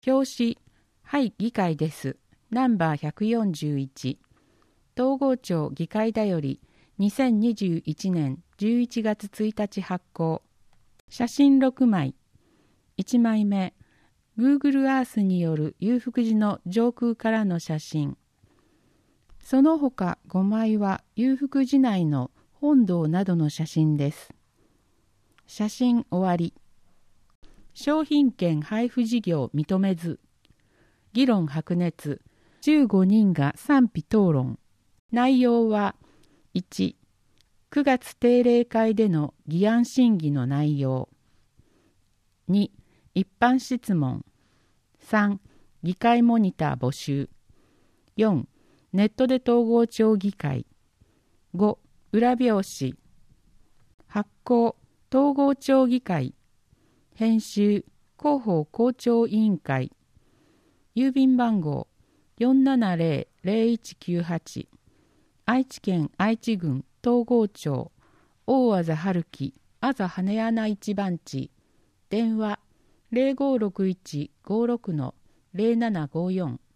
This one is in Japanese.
表紙、はい議会です。ナンバー141。東郷町議会だより2021年11月1日発行。写真6枚。1枚目、Google Earth による永福寺の上空からの写真。その他5枚は永福寺内の本堂などの写真です。写真終わり。商品券配布事業認めず。議論白熱。15人が賛否討論。内容は1、9月定例会での議案審議の内容。2、一般質問。3、議会モニター募集。4、ネットで東郷町議会。5、裏表紙。発行、東郷町議会。編集、広報広聴委員会。郵便番号 470-0198。愛知県愛知郡東郷町大字春樹あざ羽穴一番地。電話 056156-0754